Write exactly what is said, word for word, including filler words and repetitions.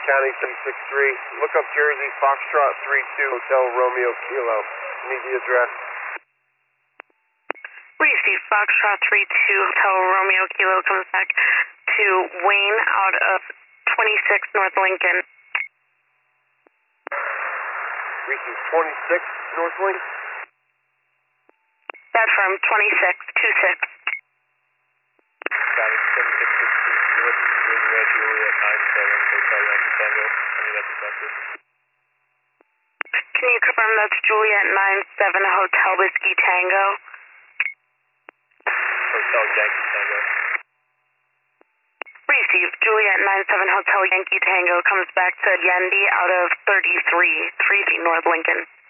County six six three. Look up Jersey, Foxtrot three two, Hotel Romeo Kilo. Need the address. Receive Foxtrot three two, Hotel Romeo Kilo comes back to Wayne out of twenty-six North Lincoln. Receive twenty-six North Lincoln. That from twenty-six two six. Got it, seven six six two, North Juliet Juliet nine seven, Hotel Yankee Tango. I need that detected. Can you confirm that's Juliet nine seven Hotel Whiskey Tango? Hotel Yankee Tango. Received. Juliet nine seven Hotel Yankee Tango comes back to Yendi out of thirty-three three North Lincoln.